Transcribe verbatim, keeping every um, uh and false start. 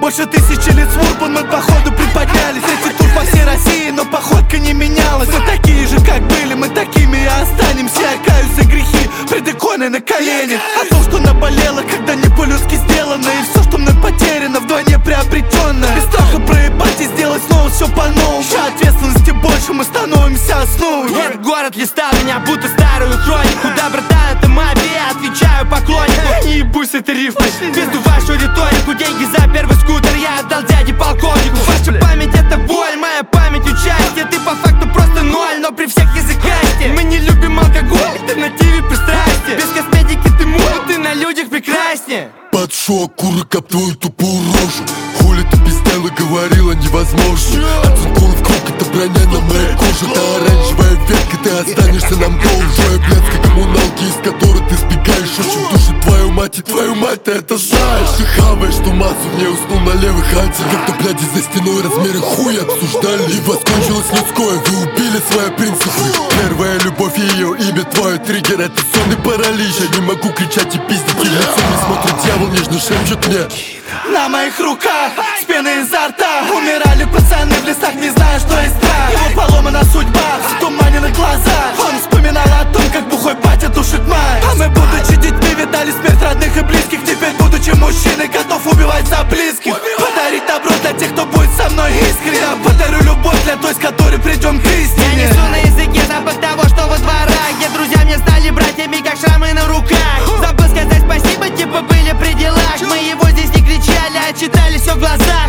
Больше тысячи лет свурбан мы походу приподнялись. Третий тур по всей России, но походка не менялась. Мы такие же, как были, мы такими и останемся. Я каюсь за грехи, пред иконой на коленях. О том, что наболело, когда не по-людски сделано. И все, что мной потеряно, вдвойне приобретенно. Без страха проебать и сделать снова все по-новому. Ща ответственности больше, мы становимся основой. Этот город листал меня, будто старую хронику. Да, братан, это мобия, отвечаю поклоннику. Я не ебусь этой рифмой, пизду вашу риторику. Деньги за первый скутер я отдал дяде полковнику. Ваша память это боль, моя память участие. Ты по факту просто ноль, но при всех языкасте. Мы не любим алкоголь, альтернативе пристрастие. Без косметики ты мула, ты на людях прекраснее. Под шоу, окурок об твою тупую рожу. Хули ты пиздела, говорила невозможно. От цинкуров круг, это броня на моей коже. Та оранжевая ветка, ты останешься нам должен. Твоя блядской коммуналки, из которой ты сбегаешь. Очень душит твою мать, и твою мать ты это знаешь. Ты хаваешь ту массу, не уснул на левой хате. Как-то бляди за стеной размеры хуя обсуждали. И воскончилось людское, вы убили свои принципы. Первая любовь и ее имя, твой триггер, это сонный паралич. Я не могу кричать и пиздить, и в лицо мне смотрит дьявол, нежно шепчет мне. На моих руках с пеной изо рта умирали пацаны в лесах, не зная, что есть страх. Его поломана судьба, в тумане на глазах. Он вспоминал о том, как бухой батя душит мать. А мы, будучи детьми, видали смерть родных и близких. Теперь, будучи мужчиной, готов убивать за близких. Подарить добро для тех, кто будет со мной искренне. Я подарю любовь для той, с которой придем к истине. Я несу на языке запах того, что во дворах, где друзья мне стали братьями, как шрамы на руках. Забыл сказать спасибо, типа были при делах. Мы его здесь не кричали, а читали все в глазах.